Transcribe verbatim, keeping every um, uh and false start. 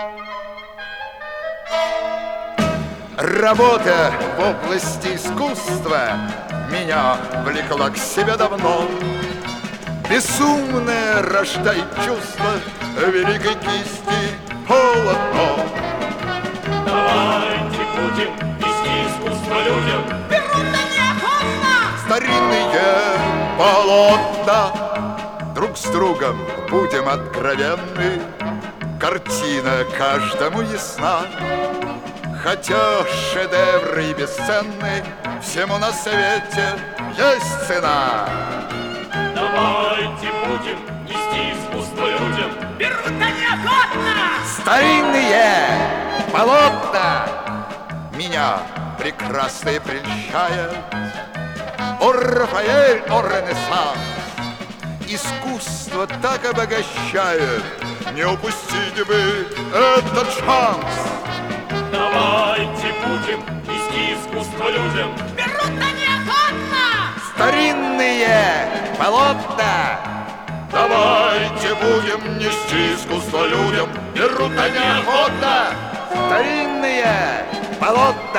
Работа в области искусства меня влекла к себе давно. Безумное рождает чувство великой кисти полотно. Давайте будем нести искусство людям. Берут да неохотно. Старинные полотна. Друг с другом будем откровенны. Картина каждому ясна. Хотя шедевры и бесценны, всему на свете есть цена. Давайте будем нести искусство людям. Берут да неохотно. Старинные полотна меня прекрасные прельщают. О, Рафаэль, о, Ренессанс! Искусство так обогащает, не упустите бы этот шанс. Давайте будем нести искусство людям. Берут да неохотно. Старинные полотна. Давайте будем нести искусство людям. Берут они охотно. Старинные полотна.